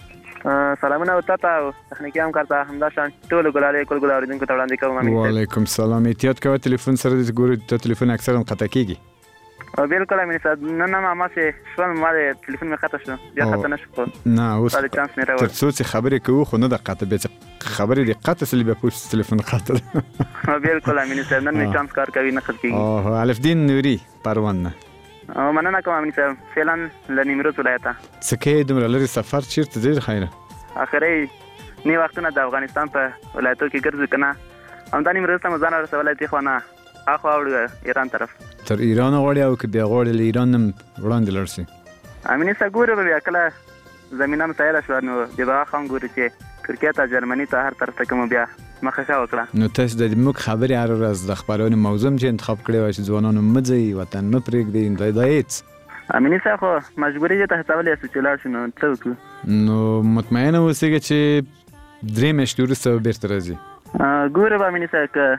سلامونه وتا او تخنیکی هم کارته همدا شان ټول ګلالې کول ګلاوریدونکو ته وړاندې کوم امین. وعلیکم السلام. احتیاط کوه ټلیفون سره د ګوري ته ټلیفون اکثرا قطع کیږي. او بالکل امین صاحب نه نه ما چې شول ما ټلیفون می خطا شو بیا خطا نشو. نه اوس تر څو چې خبرې کوو خو نه د قطع به خبرې د قطع سلی به پوښت ټلیفون قطع. او بالکل امین صاحب نن می چانس کار کوي نه خط کیږي. او الف دین نوري پروان نه او مننه کوم امین صاحب فعلا لنیمروز ولایت سکه دومره لري سفر چیرته ډیر خیره اخري نی وختونه د افغانستان په ولایتو کې ګرځو کنه هم د نیمروز ته مزانه رسولای تی خو نه اخو اوړ ایران طرف تر ایران غوړی او کې بیا غوړی له ایران نم وړاندې لرسي. امین صاحب ګوره بیا کله زمينه مسایل شو نو د باغ خام ګوري چې ترکیه ته جرمني ته هر طرف ته کوم بیا مخه شو کړه. نو تاسو د موږ خبري هر ورځ د خبرونو موضوع چې انتخاب کړی و چې ځوانانو مځي وطن م پرېږدي د دایت امین صاحب خو مجبوری ته هڅولې چې چلار شنو ته وکړو. نو مطمئنه اوسئ چې درې میاشتې وروسته بیرته راځي. ګوره به امین صاحب که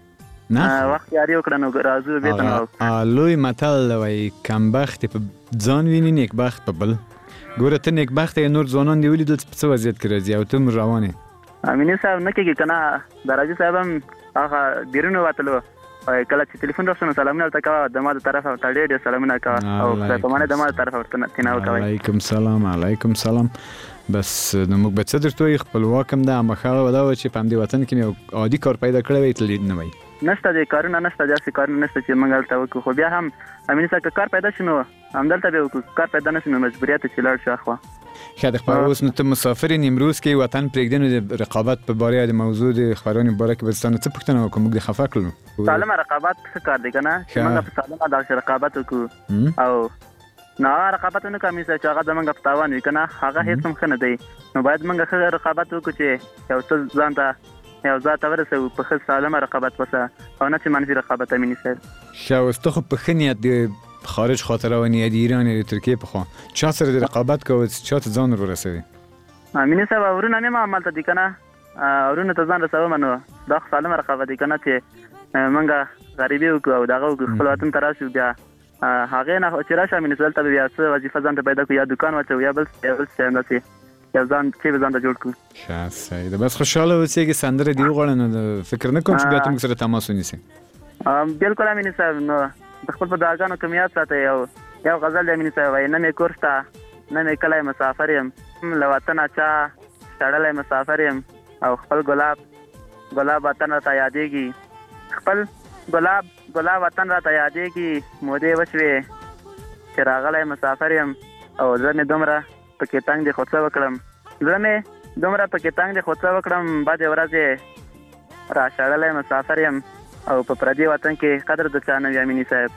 نه وخت یاري وکړه نو راځو بیرته نو لوی متل وایي کمبخت په ځان ویني نیکبخت په بل. ګوره ته نیکبخت یې نور ځوانان دی ولیدل په څه وضعیت کې راځي او ته روانې امین صاحب نه کېږي که نه د راجي صاحب هم هغه بیرون ووتلو کله چې تلیفون راغشو نو سلامونه ورته کوه د ما د طرفه ورته ډېر ډېر سلامونه کوه او خدای پامانه د ما د طرفه ورته تېنه وکوئ. علیکم سلام علیکم سلام. بس نو موږ به څه درته وایي خپلواک هم ده مخه دا وه چې په همدې وطن کې مې یو عادي کار پیدا کړی وی تللی نه وی نشته دی کارونه نشته داسې کارونه نشته چې موږ هلته وکړو خو بیا هم امین صاحب که کار پیدا شي نو همدلته بیا وکړو کار پیدا نه شي نو مجبوریت چې لاړ شو اخوا. ښه د خپل اوس نو ته مسافر نیمروز کې وطن پرېږدي نو د رقابت په باره د موضوع د خبرونې په باره کې به ستا نه څه پوښتنه وکړو موږ دې خفه کړو. سالمه رقابت ښه کار دی که نه چې موږ په سالمه داسې رقابت وکړو او نه هغه رقابت ونه کړو امین صاحب چې هغه زموږ په تاوان وي که نه هغه هېڅ هم ښه نه دی. نو باید موږ ښه رقابت وکړو چې یو څه ځان ته یو ځای ته ورسوو په ښه سالمه رقابت وسه او نه چې منفي رقابت امین صاحب. ښه اوس ته خو په ښه نیت د خارج خاطر روانې د ایران یا د ترکیې په خوا چا سره د رقابت کوو چا ته ځان ورسوي؟ امین صاحب اورونه مې همالته دي که نه اورونه ته ځان رسوم نو دا خو سالمه رقابت دی که نه چې موږ غریبي وکړو او دغه وکړو خپل وطن ته راشو بیا هغې نه چې راشو امین صاحب دلته بیا څه وظیفه ځان ته پیدا کړو یا دکان واچوو یا بل یا بل څه همداسې یو ځان چې به ځان ته جوړ کړو. ښه صحیح ده. بس خوشحاله اوسېږي سندره دې وغواړه نو فکر نه کوم چې بیا ته موږ سره تماس ونیسي. بالکل امین صاحب نو د خپل په دعاګانو کې مې یاد ساتئ یو یو غزل دی امین صاحب وایي نه مې کور شته نه مې کلی مسافر یم له وطنه چا شړلی مسافر یم او خپل ګلاب ګلاب وطن راته یادېږي خپل ګلاب ګلاب وطن راته یادېږي مودې وشوې چې راغلی مسافر یم او زه مې دومره پکې تنګ دی خو څه وکړم زه مې دومره پکې تنګ دی خو څه وکړم بعدې ورځې را شړلی مسافر یم او په پردي وطن کې قدر د چا نه وي امیني صاحب.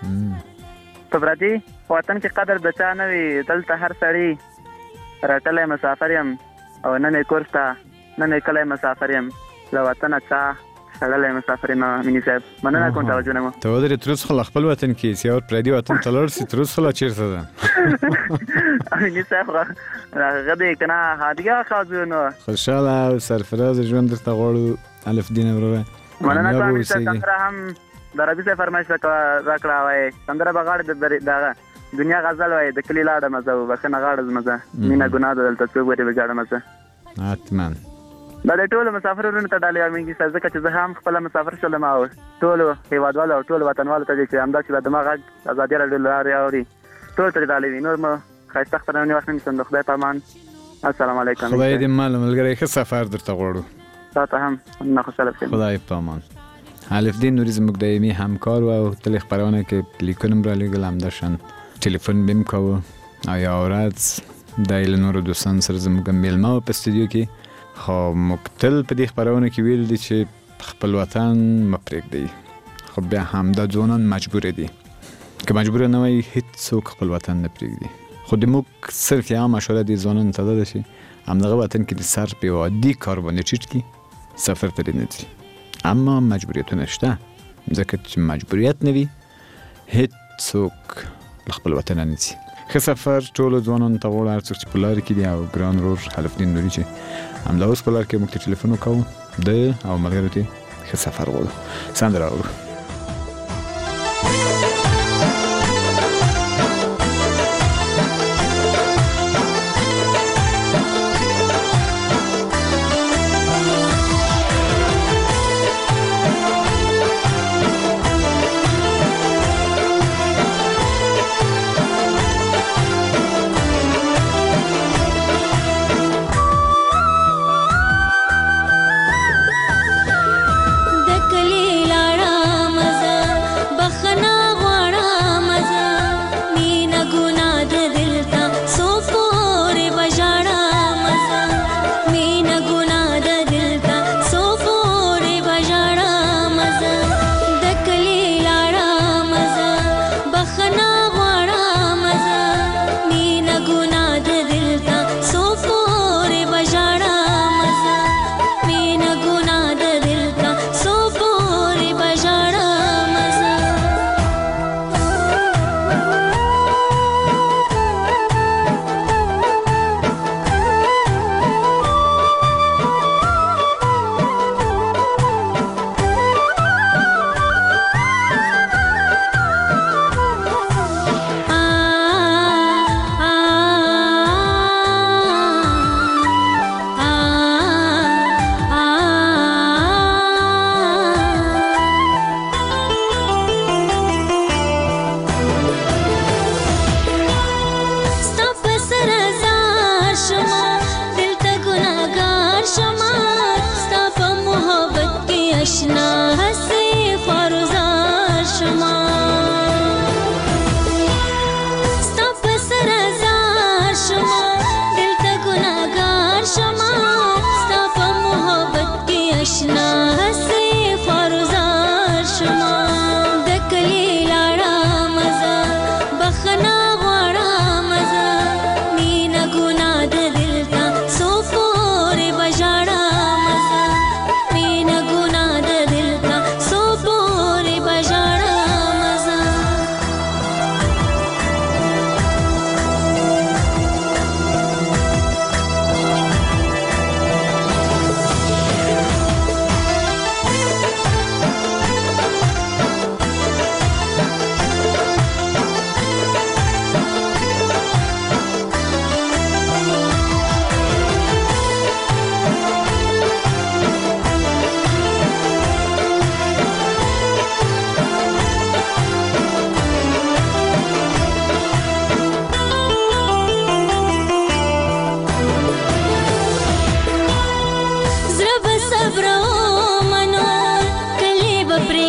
په پردي وطن کې قدر د چا نه وي دلته هر سړي رټلی مسافر یم او نه مې کور شته نه مې کلی مسافر یم له وطنه چا شړلی مسافر یم امیني صاحب. مننه کوم توجه نه مو ته ودرې تر اوسه خو له خپل وطن کې یې اور پردي وطن ته لاړ سي تر اوسه لا چېرته ده امیني صاحب هغه دی که نه هادیه ښه نو خوشحاله او سرفراز ژوند درته غواړو الف دین وروره. مننه کوم امین صاحب سندره هم د ربي صاحب فرمایش راکړه وایي سندره به غاړه دغه دنیا غزل وایي د کلي لاړه مزه و بښنه غاړه مزه مینه ګناه ده دلته څوک ورې بګاړه مزه حتما دا د ټولو مسافر ورونو ته ډالۍ امین صاحب ځکه چې زه هم خپله مسافر شولم او ټولو هېوادوالو او ټولو وطنوالو ته چې همداسې به زما غږ ازادي راډیو له لارې اوري ټولو ته ډالۍ وي. نور مو ښایسته خپرونې وخت نه نیسم د خدای په امان. السلام علیکم. خدای دې مال ملګری ښه سفر درته غواړو. تا ته هم نه خوشحاله شم. خدای په امان. الف دین نوری زموږ دایمي همکار و او تل خبرونه کې لیکونه هم رالیږل همداشان ټلیفون به یې کوه او یوه ورځ دی له نورو دوستانو سره زموږ میلمه و په استودیو کې خو موږ تل په دې خبرونه کې ویل دي چې خپل وطن مه پرېږدئ خو بیا همدا ځوانان مجبوره دي که مجبوره نه وای هېڅوک خپل وطن نه پرېږدي خو د موږ صرف یوه مشوره دې ځوانانو ته دا ده چې همدغه وطن کې د سر په یو عادي کار باندې ټیټ کړي سفر ته دې نه ځي اما مجبوریتونه شته ځکه چې مجبوریت نه وي هېڅوک له خپل وطنه نه ځي. ښه سفر ټولو ځوانانو ته غواړو هر څوک چې په لارې کې دي او ګران ورور الف دین نوري چې همدا اوس په لار کې موږ ته ټلیفون وکړو ده او ملګرو ته ښه سفر غواړو. سندره اورو.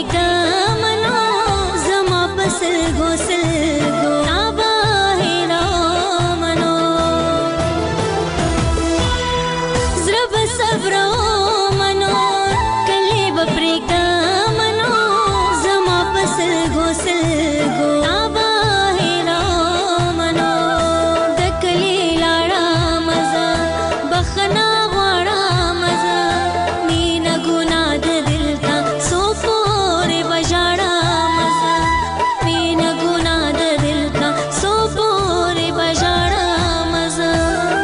پریکا منو زما پسل غسل گو نابا هیرا منو زرب صبرو منو کلی بپریکا منو زما پسل غسل گو نابا هیرا منو دکلی لاړه مزه بخنا غواړه مزه مینا ګنا د دل تا سو پورې بجاړه مزه مینا ګنا د دل تا سو پورې بجاړه مزه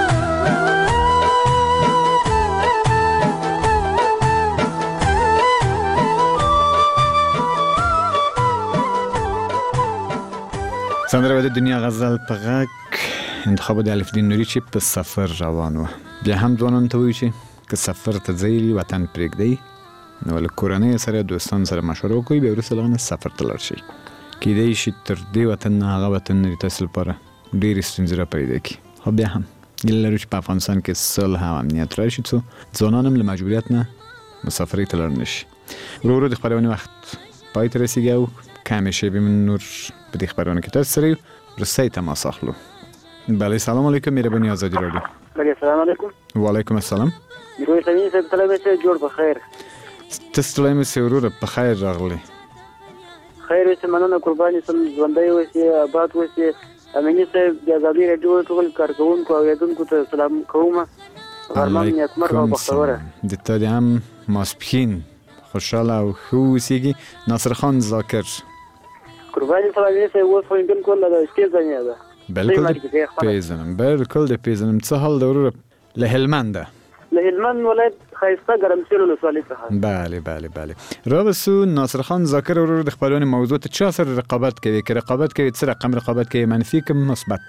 سندره د دنیا غزل په غږ انتخاب د الف دین نوري چې په سفر روان و. بیا هم ځوانانو ته وایي چې که سفر ته ځئ وطن پرېږدئ نو له کورنۍ سره دوستان سره مشوره وکړئ بیا وروسته له هغه نه سفر ته لاړ شئ. کیدای شي تر دې وطن نه هغه وطن نه د تاسو لپاره ډېرې ستونزې راپیدا کړي خو بیا هم هیله لرو چې په افغانستان کې صلح او امنیت راشي څو ځوانان هم له مجبوریت نه مسافرۍ ته لاړ نه شي. ورو ورو د خپرونې وخت پای ته رسیږي او کمې شیبې من نور په دې خپرونه کې تاسو سره یو وروستی تماس اخلو. بله سلام علیکم مهرباني آزادي راډیو. بله سلام علیکم. وعلیکم السلام. میرویس امین صاحب طلبه چې جوړ په خیر. ته ستړی مې سې وروره په خیر راغلی. خیر اوسې مننه قرباني سم ژوندی اوسې آباد اوسې. امیني صاحب د ازادي راډیو ټول کارکوونکو او اورېدونکو ته سلام کوم. غرمه نیکمرغه او بختوره. د تا د هم ماسپښین خوشحاله او ښه اوسېږي. ناصر خان ذاکر قرباني سلام یې صاحب اوس خو بالکل د شپې زمینه ده. بالکل پیژنم بالکل د پیژنم. څه حال د وروره له هلمنده؟ له هلمند ولایت ښایسته ګرمسیر ولسوالۍ څخه. بله بله بله. رابسو ناصر خان ذاکر ورور د خپرونې موضوع ته چا سره رقابت کوي؟ که رقابت کوي څه رقم رقابت کوي؟ منفي که مثبت؟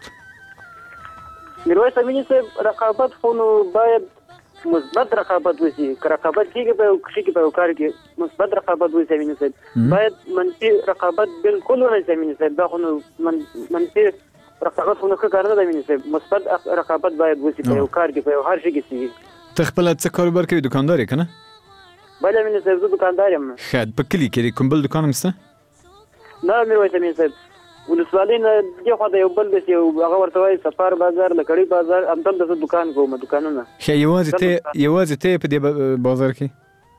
میرویس امیني صاحب رقابت خو نو باید مثبت رقابت وشي. که رقابت کېږي په یو کښې کې په یو کار کې مثبت رقابت وشي امیني صاحب. باید منفي رقابت بالکل ونه شي امیني صاحب. دا خو نو منفي رقابت خو نو ښه کار نه ده امیني صاحب. مثبت رقابت باید وشي په یو کار کې په یو هر شي کې شي. ته خپله څه کاروبار کوې؟ دوکاندار یې که نه؟ بله امیني صاحب زه دوکاندار یم. ښه په کلي کې دی کوم بل دوکان هم شته؟ نه میرویس امین صاحب ولسوالۍ نه دې خوا د یو بل داسې هغه ورته وایي سفار بازار لکړی بازار همدلته زه دوکان کوم دوکانونه. ښه یوازې ته یوازې ته یې په دې بازار کې؟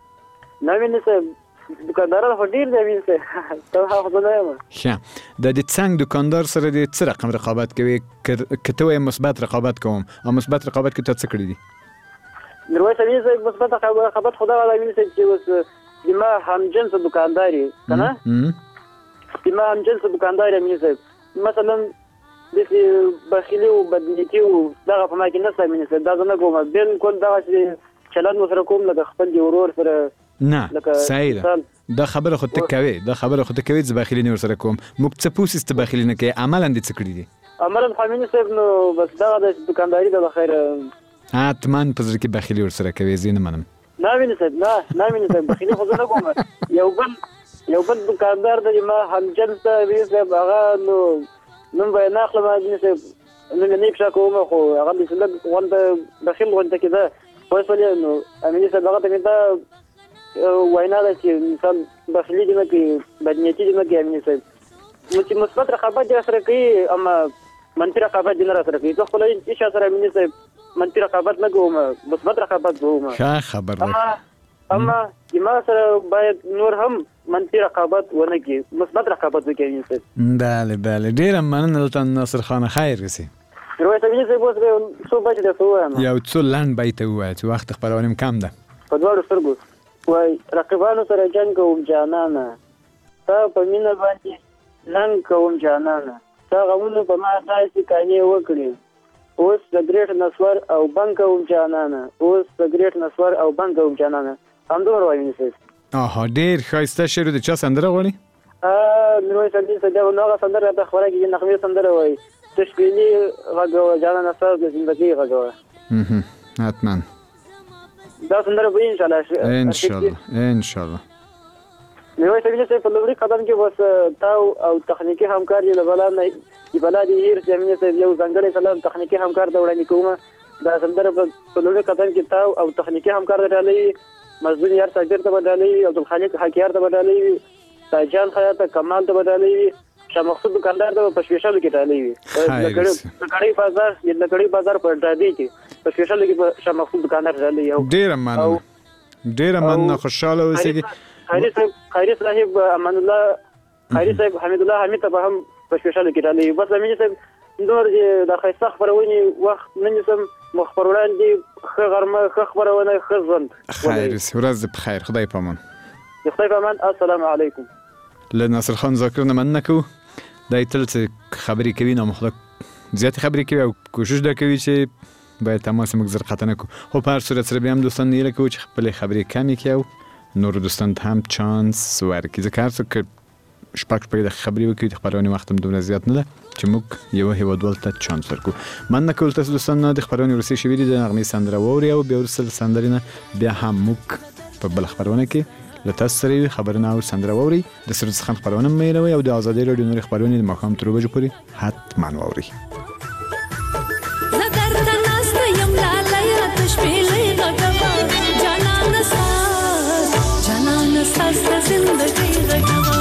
نه امیني صاحب دوکانداران خو ډېر دي امیني صاحب ته هغه خو نه یم. ښه د دې څنګ دوکاندار سره دې څه رقم رقابت کوې؟ که ته وایې مثبت رقابت کوم او مثبت رقابت کې تا څه کړي دي؟ میرویس امین صاحب مثبت رقابت خو دغه امیني صاحب چې اوس زما همجنسه دوکاندار یې که نه زما همجنسه دوکاندار یې امیني صاحب مثلا داسې بخیلي و بدنیتي و دغه په ما کې نشته امیني صاحب. دا زه نه کوم بالکل دغسې چلند ورسره کوم لکه خپل د ورور سره. نه صحیح ده دا خبره خو ته کوې دا خبره خو ته کوې زه بخیلي نه ورسره کوم. موږ څه پوسیس ته بخیلي نه کوې عملا دې څه کړي دي؟ عملا خو امیني صاحب نو بس دغه د دوکانداري ده بخیر حتما په زړه کې بخیلي ورسره کوې زه نه منم. نه امیني صاحب نه نه امیني صاحب بخیلي خو زه نه کوم. یو بل یو بل دوکاندار دی ما همجنس ته امیني صاحب هغه نو نوم به یې نه اخلم امیني صاحب نوم یې نه افشا کوم خو هغه داسې لږ غونډه بخیل غونډه کېده پوه شولې نو امیني صاحب هغه ته مې دا وینا ده چې انسان بخیلي دې نه کوي بدنیتي دې نه کوي امیني صاحب. نو چې مثبت رقابت دې راسره کوي اما منفي رقابت دې نه راسره کوي. زه خپله هېڅ چا سره امیني صاحب منفي رقابت نه کوم مثبت رقابت کوم. ښه خبر ده. اما ما سره باید نور هم منفي رقابت ونه کړي مثبت رقابت وکړي امیني صاحب. بله بله ډېره مننه دلته ناصر خان خیر رسي. میرویس امیني صاحب اوس به څو بیتې درته ووایم. یو څو لنډ بیته ووایه چې وخت خپرونې هم کم ده. په دواړو سترګو وایي رقیبانو سره جنګ کوم جانانه تا په مینه باندې لنګ کوم جانانه تا غمونو په ما داسې کانې وکړې اوس د ګریټ نسور او بنګ کوم جانانه اوس د ګریټ نسور او بنګ کوم جانانه همدومره وایي امیني صاحب. آها ډېر ښایسته شعر د چا سندره غواړي؟ میرویس امین صاحب نو هغه سندره راته خپره کېږي نغمې سندره وایي تشبیلي غږوه جانانه ستا د زندګۍ غږوه. حتما دا سندره به انشاءالله انشاءالله انشاءالله. میرویس امین صاحب په لومړي قدم کې بس تاو او تخنیکي همکار یې د بلا نه د بلا د هیر امین صاحب یو ځانګړی سلام تخنیکي همکار ته وړاندې کومه. دا سندره په لومړي قدم کې تاو او تخنیکي همکار ته ډالۍ مزدون یار صابر ته به ډالۍ عبدالخالق حکیار ته به ډالۍ تاجان خیاطه کمال ته بدلې وي شاه مقصود دکاندار ته په سپیشل کې ډالې وي لکړی بازار د لکړی بازار په ډادي کې په سپیشل کې شاه مقصود دکاندار ډالې یو ډیر مننه ډیر مننه خوشاله اوسئ خیری صاحب خیری صاحب امان الله خیری صاحب حمید الله حمید ته هم په سپیشل کې ډالې بس امین صاحب نور د خیسته خبرونه وخت نن سم مخبر وړاندې خه غرمه خه خبرونه خه ژوند خیر ورځ بخیر خدای پامان خدای پامان السلام علیکم له ناصر خان ذکر نه مننه کو دای تل څه خبرې کوي نو مخلق زیات خبرې کوي او کوشش دا کوي چې باید تماس موږ زر خطا نه کو خو په هر صورت سره بیا هم دوستان نه لکه چې خپل خبرې کمی کوي نور دوستان هم چانس ورکړي ځکه هر څوک شپږ شپږ د خبرې وکړي د خبرونې وخت هم دومره زیات نه ده چې موږ یو هیوادوال ته چانس ورکړو مننه کول تاسو دوستان د خبرونې ورسې شوې دي د نغمې سندره واوري او بیا ورسل سندرینه بیا هم موږ په بل خبرونه کې له تاسو سره خبرونه او سندره واوري د سرود څخه خبرونه مې راوي او د ازادي رادیو نور خبرونه د مخام تر وبجو پورې حتما واوري زدر تناست یم لاله تشبیلې غغوا جانان ساز جانان ساز زندگی غغوا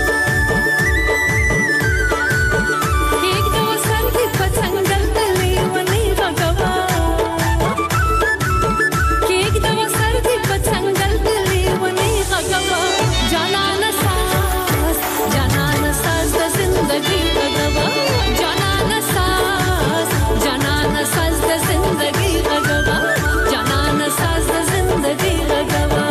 یک دو سنتی پڅنګل تلې ونی غغوا یک دو سنتی پڅنګل تلې ونی غغوا جانان ساز جانان ساز زندگی غغوا جانان ساز جانان ساز زندگی غغوا جانان ساز زندگی غغوا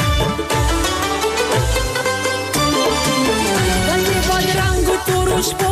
Push